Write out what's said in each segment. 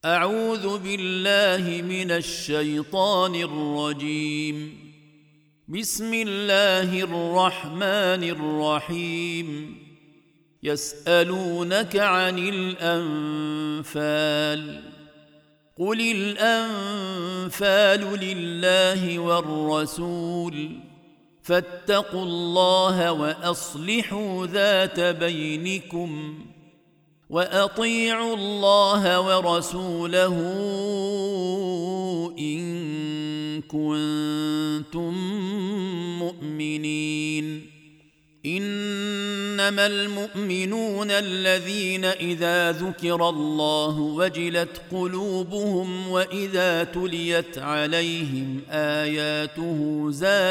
أعوذ بالله من الشيطان الرجيم. بسم الله الرحمن الرحيم. يسألونك عن الأنفال قل الأنفال لله والرسول فاتقوا الله وأصلحوا ذات بينكم وأطيعوا الله ورسوله إن كنتم مؤمنين. إنما المؤمنون الذين إذا ذكر الله وجلت قلوبهم وإذا تليت عليهم آياته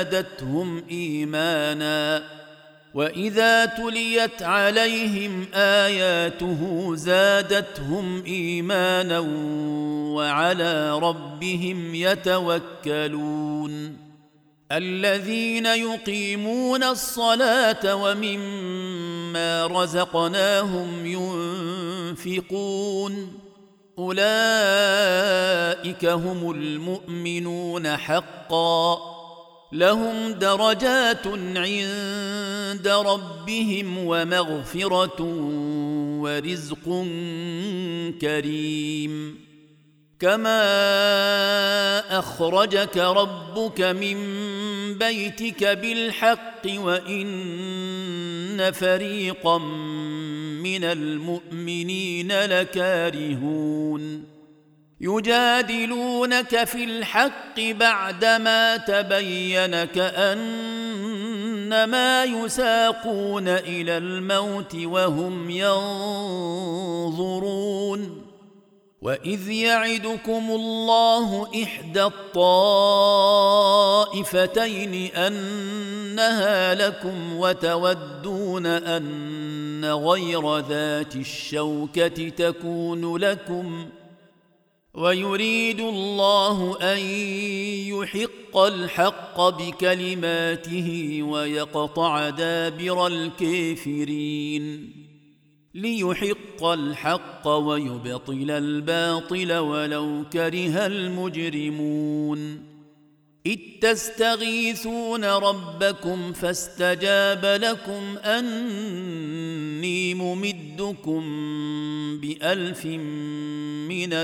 زادتهم إيمانا وعلى ربهم يتوكلون. الذين يقيمون الصلاة ومما رزقناهم ينفقون أولئك هم المؤمنون حقا لهم درجات عند ربهم ومغفرة ورزق كريم. كما أخرجك ربك من بيتك بالحق وإن فريقا من المؤمنين لكارهون يجادلونك في الحق بعدما تبين كأنما يساقون إلى الموت وهم ينظرون. وإذ يعدكم الله إحدى الطائفتين أنها لكم وتودون أن غير ذات الشوكة تكون لكم ويريد الله أن يحق الحق بكلماته ويقطع دابر الكافرين ليحق الحق ويبطل الباطل ولو كره المجرمون. إذ تستغيثون ربكم فاستجاب لكم أني ممدكم ب1000 من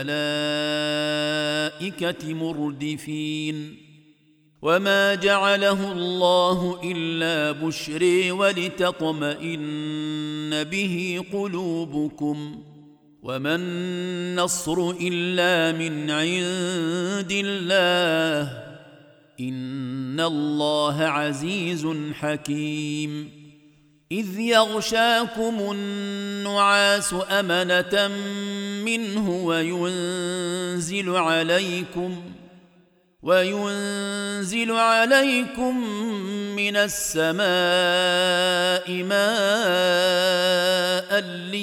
الملائكة مردفين. وما جعله الله إلا بشرى ولتطمئن به قلوبكم وما النصر إلا من عند الله إن الله عزيز حكيم. إذ يغشاكم النعاس أمنة منه وينزل عليكم من السماء ماء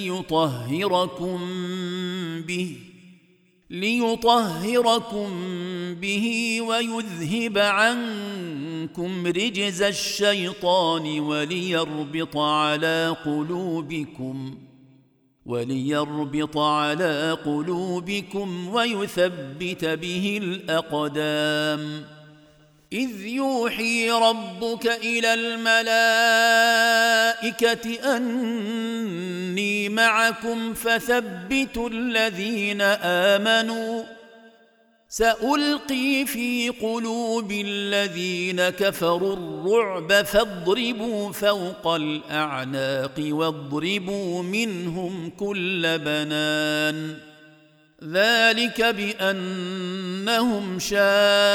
ليطهركم به ويذهب عنكم رجز الشيطان وليربط على قلوبكم ويثبت به الأقدام. إذ يوحي ربك إلى الملائكة أني معكم فثبتوا الذين آمنوا سألقي في قلوب الذين كفروا الرعب فاضربوا فوق الأعناق واضربوا منهم كل بنان. ذلك بأنهم شاقوا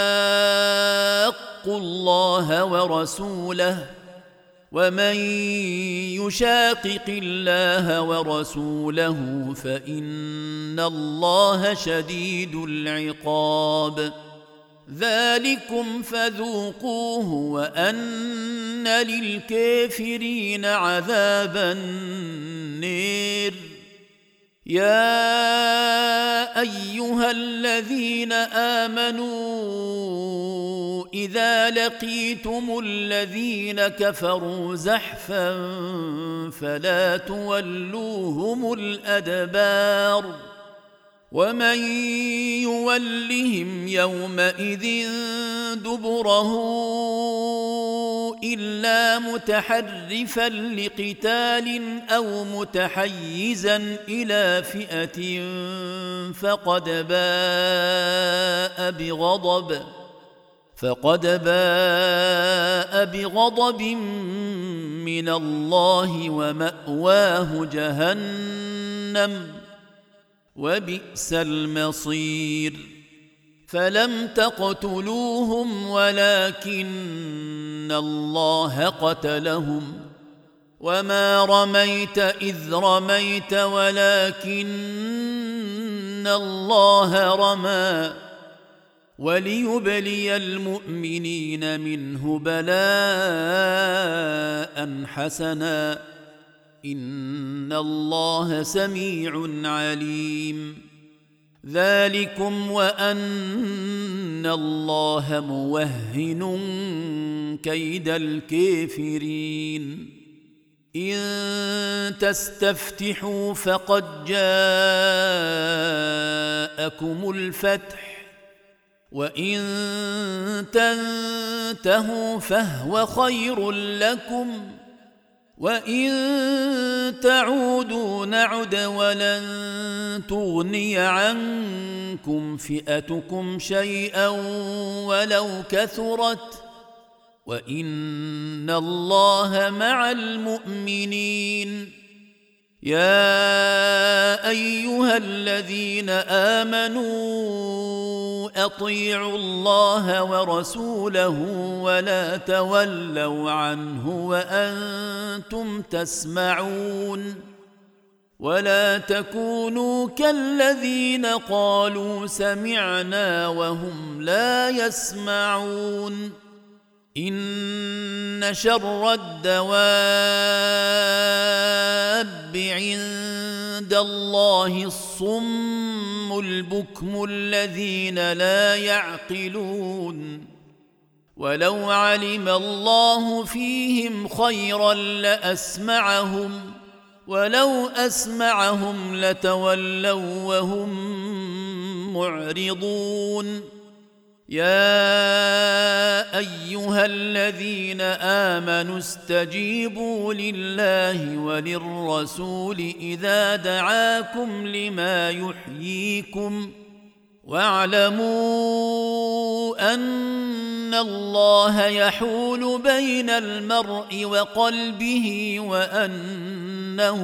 الله ورسوله ومن يشاقق الله ورسوله فإن الله شديد العقاب. ذلكم فذوقوه وأن للكافرين عذاب النير. يا أيها الذين آمنوا إذا لقيتم الذين كفروا زحفا فلا تولوهم الأدبار ومن يولهم يومئذ دبره إلا متحرفا لقتال أو متحيزا إلى فئة فقد باء بغضب من الله ومأواه جهنم وبئس المصير فلم تقتلوهم ولكن الله قتلهم وما رميت إذ رميت ولكن الله رمى وليبلي المؤمنين منه بلاء حسنا إن الله سميع عليم ذلكم وأن الله موهن كيد الكافرين إن تستفتحوا فقد جاءكم الفتح وإن تنتهوا فهو خير لكم وإن تعودوا نعد ولن تغني عنكم فئتكم شيئا ولو كثرت وإن الله مع المؤمنين يا أيها الذين آمنوا أطيعوا الله ورسوله ولا تولوا عنه وأنتم تسمعون ولا تكونوا كالذين قالوا سمعنا وهم لا يسمعون إن شر الدواب عند الله الصم البكم الذين لا يعقلون ولو علم الله فيهم خيرا لأسمعهم ولو أسمعهم لتولوا وهم معرضون يا أيها الذين آمنوا استجيبوا لله وللرسول إذا دعاكم لما يحييكم واعلموا أن الله يحول بين المرء وقلبه وأنه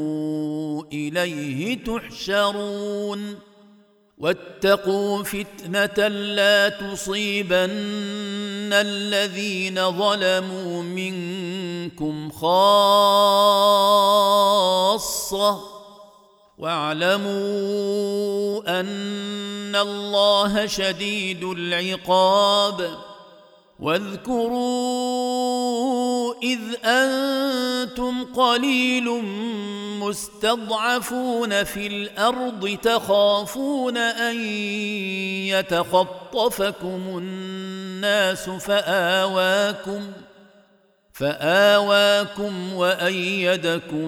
إليه تحشرون واتقوا فتنة لا تصيبن الذين ظلموا منكم خاصة واعلموا أن الله شديد العقاب واذكروا إذ أنتم قليل مستضعفون في الأرض تخافون أن يتخطفكم الناس فآواكم وأيدكم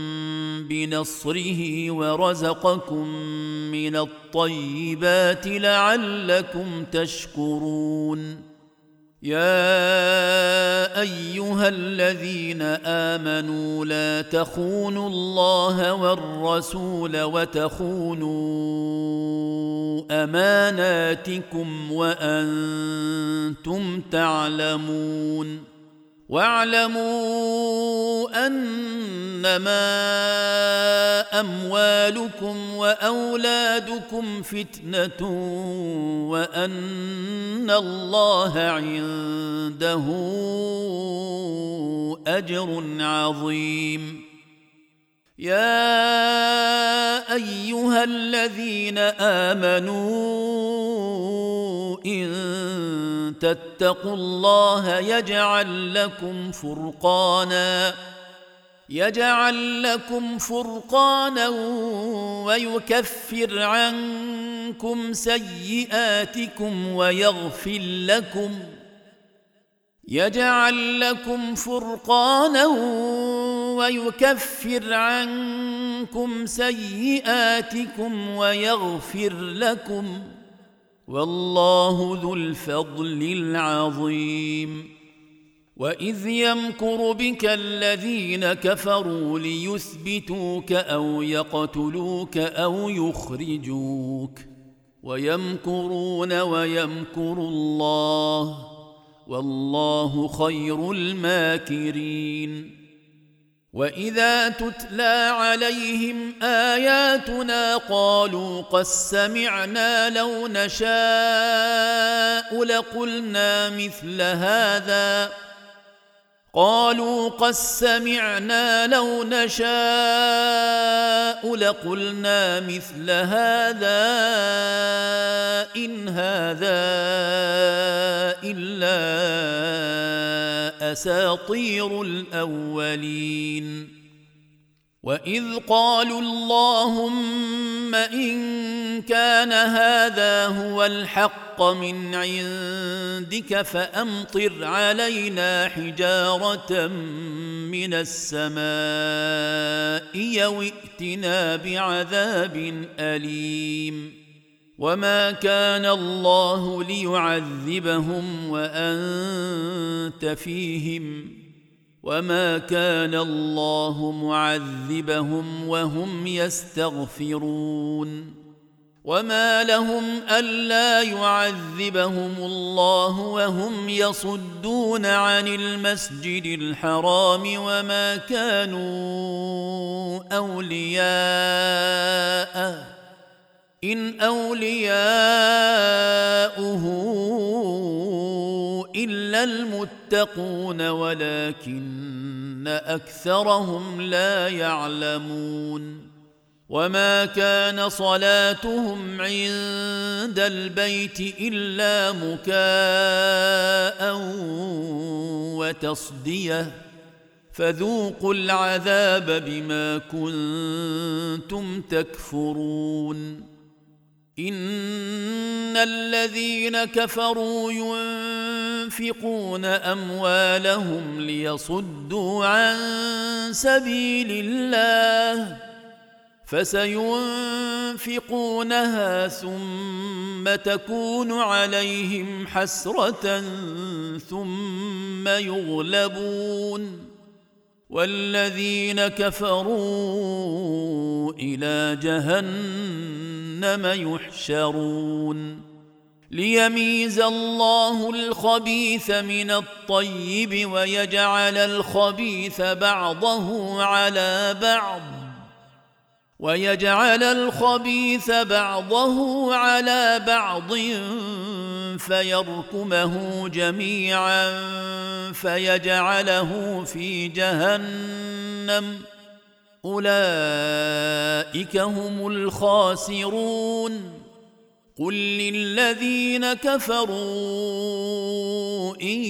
بنصره ورزقكم من الطيبات لعلكم تشكرون يا أيها الذين آمنوا لا تخونوا الله والرسول وتخونوا أماناتكم وأنتم تعلمون واعلموا أنما أموالكم وأولادكم فتنة وأن الله عنده أجر عظيم يا أيها الذين آمنوا إن تتقوا الله يجعل لكم فرقانا ويكفر عنكم سيئاتكم ويغفر لكم يجعل لكم فرقانا ويكفر عنكم عنكم سيئاتكم ويغفر لكم والله ذو الفضل العظيم. وإذ يمكر بك الذين كفروا ليثبتوك أو يقتلوك أو يخرجوك ويمكرون ويمكر الله والله خير الماكرين. وإذا تتلى عليهم آياتنا قالوا قد سمعنا لو نشاء لقلنا مثل هذا إن هذا إلا أساطير الأولين. وإذ قالوا اللهم إن كان هذا هو الحق من عندك فأمطر علينا حجارة من السماء أو ائتنا بعذاب أليم. وما كان الله ليعذبهم وأنت فيهم وما كان الله معذبهم وهم يستغفرون. وما لهم ألا يعذبهم الله وهم يصدون عن المسجد الحرام وما كانوا أولياءه إن أولياؤه إلا المتقون ولكن أكثرهم لا يعلمون. وما كان صلاتهم عند البيت إلا مكاء وتصدية فذوقوا العذاب بما كنتم تكفرون. إن الذين كفروا ينفقون أموالهم ليصدوا عن سبيل الله فسينفقونها ثم تكون عليهم حسرة ثم يغلبون والذين كفروا إلى جهنم يحشرون. ليميز الله الخبيث من الطيب ويجعل الخبيث بعضه على بعض فيركمه جميعا فيجعله في جهنم أولئك هم الخاسرون. قل للذين كفروا إن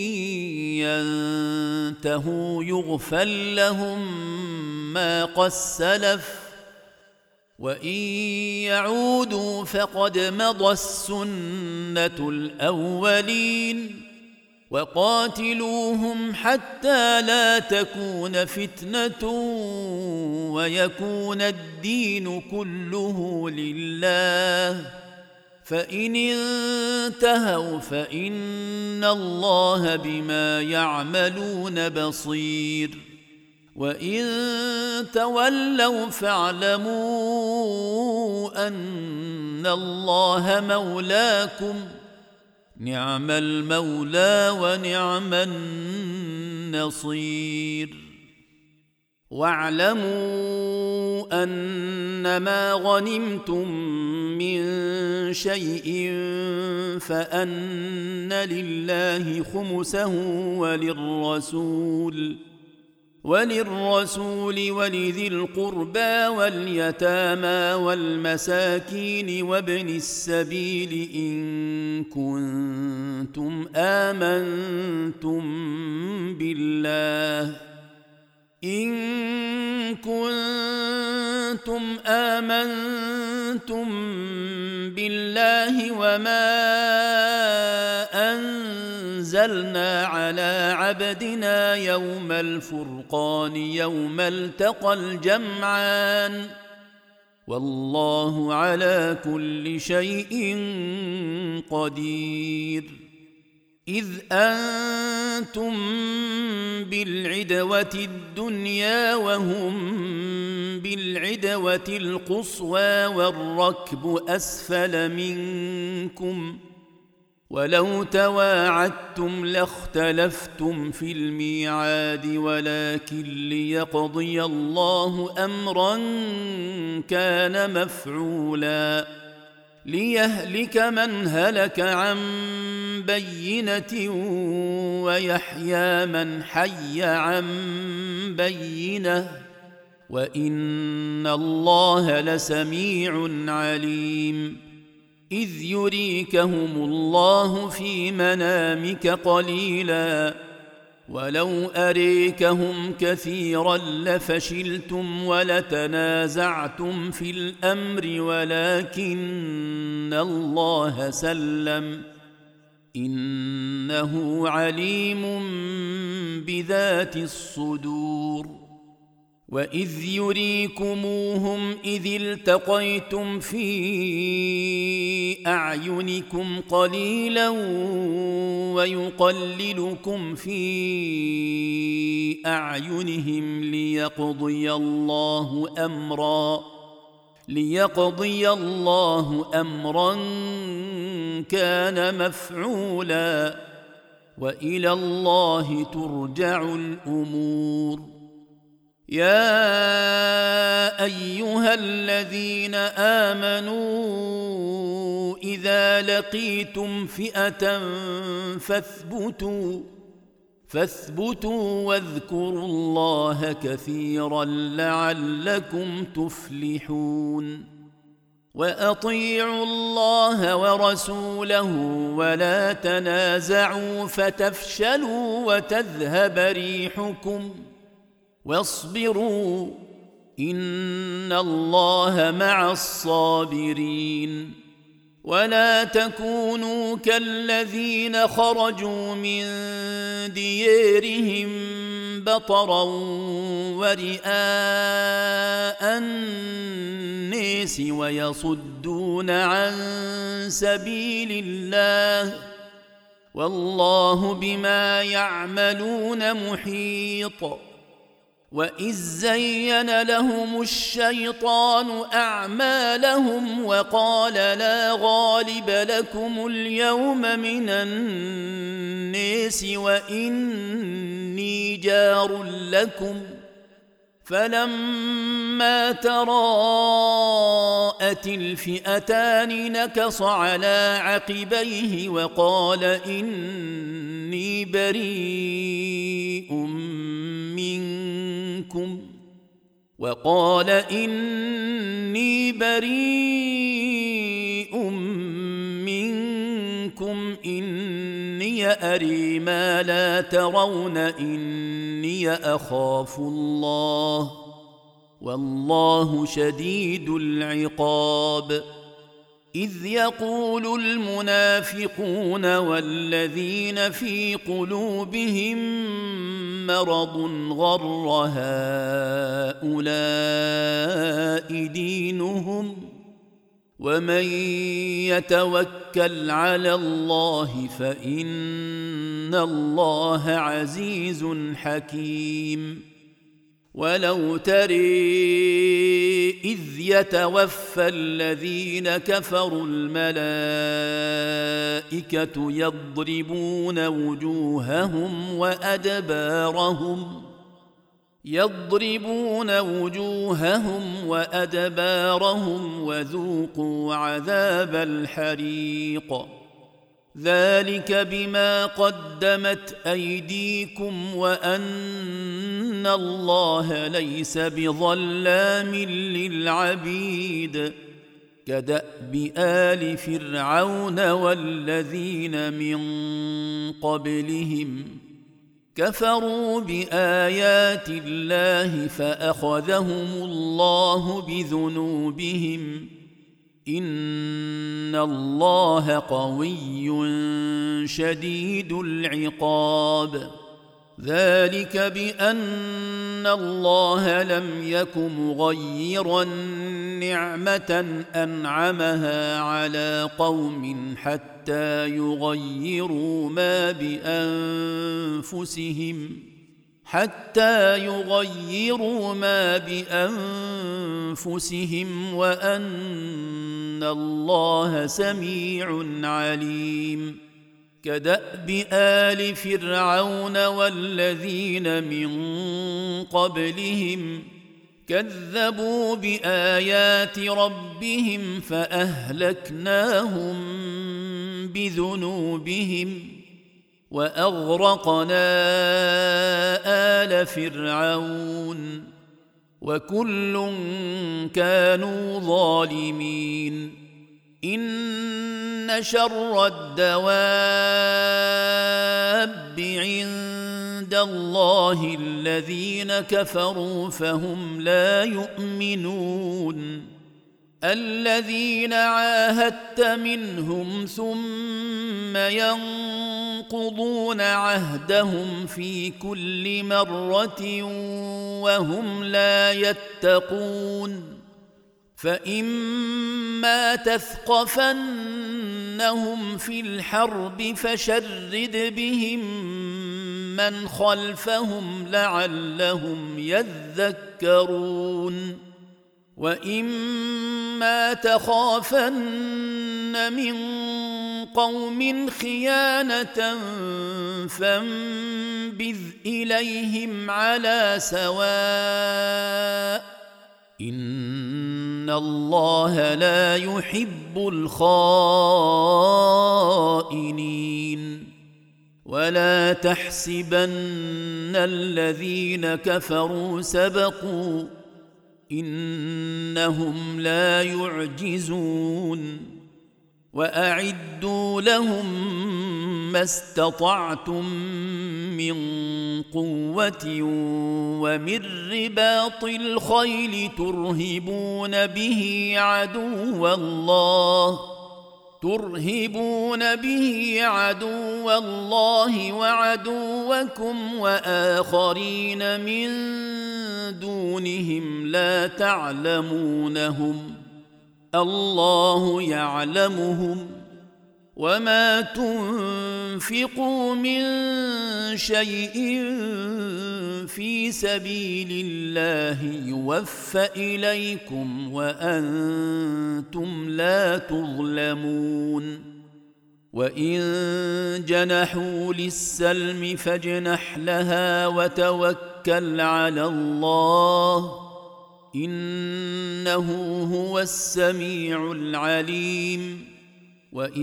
ينتهوا يغفر لهم ما قد سلف وإن يعودوا فقد مضت سنة الأولين. وقاتلوهم حتى لا تكون فتنة ويكون الدين كله لله فإن انتهوا فإن الله بما يعملون بصير. وإن تولوا فاعلموا أن الله مولاكم نعم المولى ونعم النصير. واعلموا أنما غنمتم من شيء فأن لله خمسه وللرسول ولذي القربى واليتامى والمساكين وابن السبيل إن كنتم آمنتم إن كنتم آمنتم بالله وما أنزلنا على عبدنا يوم الفرقان يوم التقى الجمعان والله على كل شيء قدير. إذ أنتم بالعدوة الدنيا وهم بالعدوة القصوى والركب أسفل منكم ولو تواعدتم لاختلفتم في الميعاد ولكن ليقضي الله أمرا كان مفعولا ليهلك من هلك عن بينة ويحيى من حي عن بينة وإن الله لسميع عليم. إذ يريكهم الله في منامك قليلا ولو أريكهم كثيرا لفشلتم ولتنازعتم في الأمر ولكن الله سلم إنه عليم بذات الصدور. وإذ يريكموهم إذ التقيتم في أعينكم قليلا ويقللكم في أعينهم ليقضي الله أمرا كان مفعولا وإلى الله ترجع الأمور. يا أيها الذين آمنوا إذا لقيتم فئة فاثبتوا واذكروا الله كثيرا لعلكم تفلحون. وأطيعوا الله ورسوله ولا تنازعوا فتفشلوا وتذهب ريحكم واصبروا إن الله مع الصابرين. ولا تكونوا كالذين خرجوا من ديارهم بطرا ورئاء الناس ويصدون عن سبيل الله والله بما يعملون محيط. وإذ زين لهم الشيطان أعمالهم وقال لا غالب لكم اليوم من الناس وإني جار لكم فلما تراءت الفئتان نكص على عقبيه وقال إني بريء منكم إني أري ما لا ترون إني أخاف الله والله شديد العقاب. إذ يقول المنافقون والذين في قلوبهم مرض غر هؤلاء دينهم ومن يتوكل على الله فإن الله عزيز حكيم. ولو تري إذ يتوفى الذين كفروا الملائكة يضربون وجوههم وأدبارهم وذوقوا عذاب الحريق ذلك بما قدمت أيديكم وأن الله ليس بظلام للعبيد كدأب آل فرعون والذين من قبلهم كفروا بآيات الله فأخذهم الله بذنوبهم إن الله قوي شديد العقاب ذلك بأن الله لم يك مغيرا نعمة أنعمها على قوم حتى يغيروا ما بأنفسهم وأن الله سميع عليم كدأب آل فرعون والذين من قبلهم كذبوا بآيات ربهم فأهلكناهم بذنوبهم وأغرقنا آل فرعون وكل كانوا ظالمين إن شر الدواب عند الله الذين كفروا فهم لا يؤمنون الذين عاهدت منهم ثم ينقضون عهدهم في كل مرة وهم لا يتقون فإما تثقفنهم في الحرب فشرد بهم من خلفهم لعلهم يذكرون وإما تخافن من قوم خيانة فانبذ إليهم على سواء إن الله لا يحب الخائنين ولا تحسبن الذين كفروا سبقوا إنهم لا يعجزون وأعدوا لهم ما استطعتم من قوة ومن رباط الخيل ترهبون به عدو الله وعدوكم وآخرين من دونهم لا تعلمونهم الله يعلمهم وما تنفقوا من شيء في سبيل الله يوفى إليكم وأنتم لا تظلمون وإن جنحوا للسلم فاجنح لها وتوكل على الله إنه هو السميع العليم وإن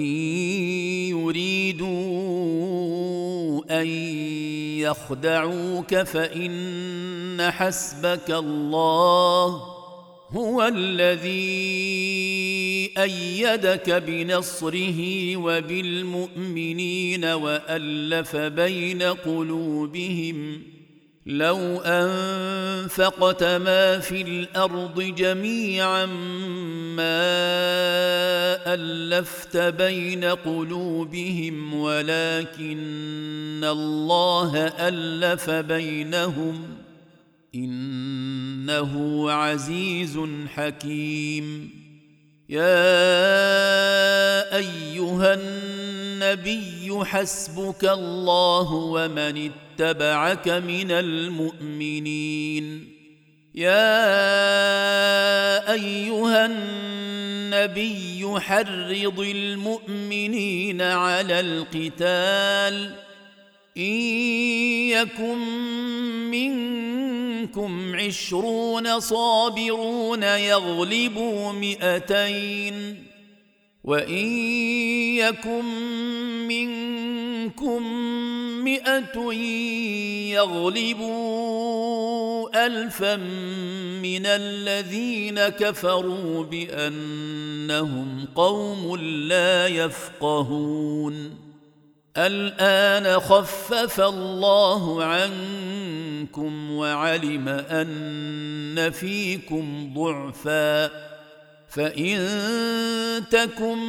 يريدوا أن يخدعوك فإن حسبك الله هو الذي أيدك بنصره وبالمؤمنين وألف بين قلوبهم لو أنفقت ما في الأرض جميعا ما ألفت بين قلوبهم ولكن الله ألف بينهم إنه عزيز حكيم يا أيها النبي حسبك الله ومن اتبعك من المؤمنين يا أيها النبي حرض المؤمنين على القتال إن يكن منكم 20 صابرون يغلبوا 200 وإن يكن منكم 100 يغلبوا 1000 من الذين كفروا بأنهم قوم لا يفقهون الآن خفف الله عنكم وعلم أن فيكم ضعفا فإن تكن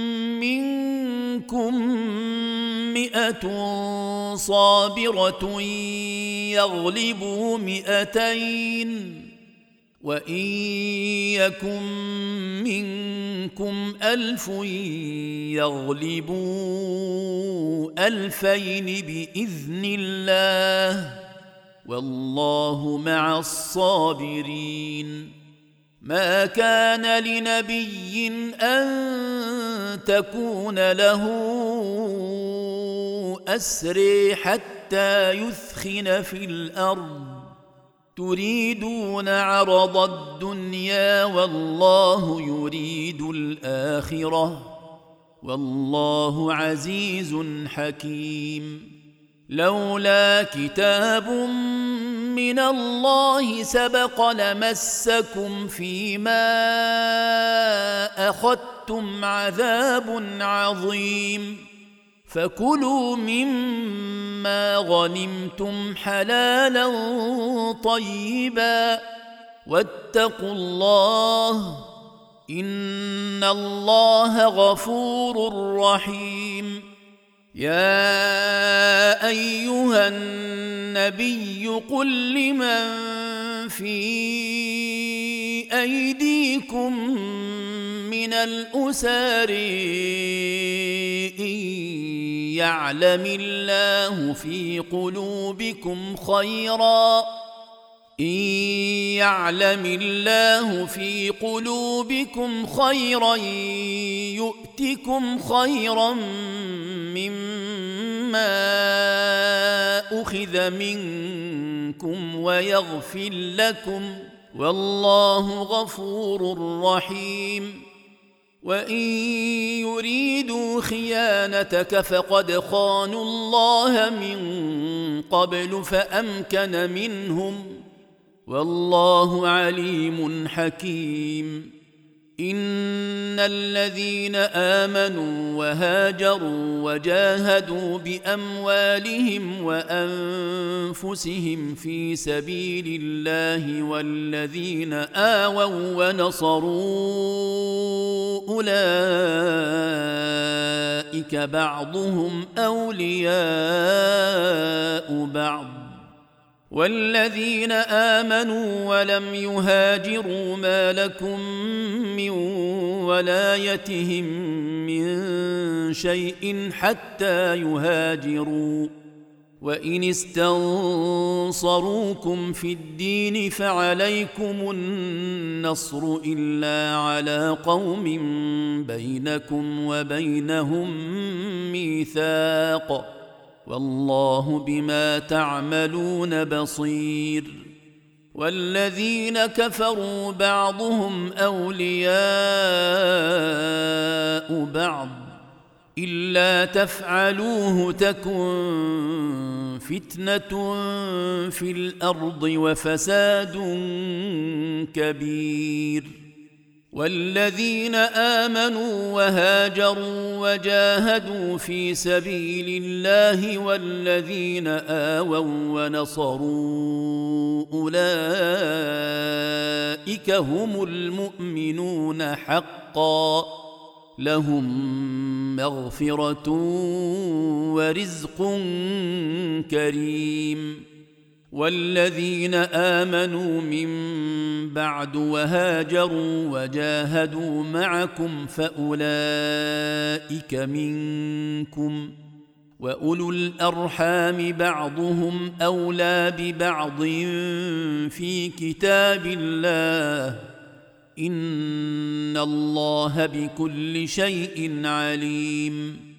منكم 100 صابرة يغلبوا 200 وإن يكن منكم 1000 يغلبوا 2000 بإذن الله والله مع الصابرين ما كان لنبي أن تكون له أسري حتى يثخن في الأرض تريدون عرض الدنيا والله يريد الآخرة والله عزيز حكيم لولا كتاب من الله سبق لمسكم فيما أخذتم عذاب عظيم فكلوا مما غنمتم حلالا طيبا واتقوا الله إن الله غفور رحيم يا أيها النبي قل لمن في أيديكم من الأسار إن يعلم الله في قلوبكم خيرا يؤتكم خيرا مما أخذ منكم ويغفر لكم والله غفور رحيم وإن يريدوا خيانتك فقد خانوا الله من قبل فأمكن منهم والله عليم حكيم إن الذين آمنوا وهاجروا وجاهدوا بأموالهم وأنفسهم في سبيل الله والذين آووا ونصروا أولئك بعضهم أولياء بعض والذين آمنوا ولم يهاجروا ما لكم من ولايتهم من شيء حتى يهاجروا وإن استنصروكم في الدين فعليكم النصر إلا على قوم بينكم وبينهم ميثاق والله بما تعملون بصير والذين كفروا بعضهم أولياء بعض إلا تفعلوه تكن فتنة في الأرض وفساد كبير والذين آمنوا وهاجروا وجاهدوا في سبيل الله والذين آووا ونصروا أولئك هم المؤمنون حقا لهم مغفرة ورزق كريم والذين آمنوا من بعد وهاجروا وجاهدوا معكم فأولئك منكم وأولو الأرحام بعضهم أولى ببعض في كتاب الله إن الله بكل شيء عليم